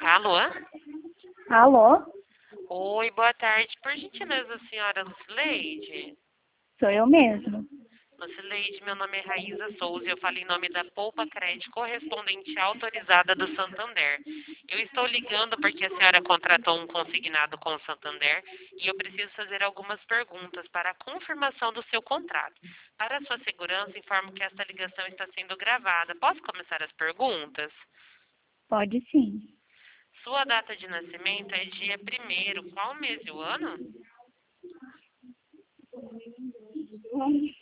Alô? Alô? Oi, boa tarde. Por gentileza, senhora Lucileide? Sou eu mesmo. Lucileide, meu nome é Raíza Souza e eu falo em nome da Poupa Crédito Correspondente Autorizada do Santander. Eu estou ligando porque a senhora contratou um consignado com o Santander e eu preciso fazer algumas perguntas para a confirmação do seu contrato. Para a sua segurança, informo que esta ligação está sendo gravada. Posso começar as perguntas? Pode sim. Sua data de nascimento é dia 1º. Qual mês e o ano?